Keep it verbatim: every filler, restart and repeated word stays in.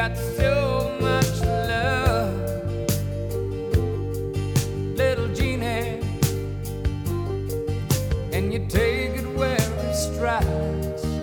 got so much love, little genie, and you take it where it strikes.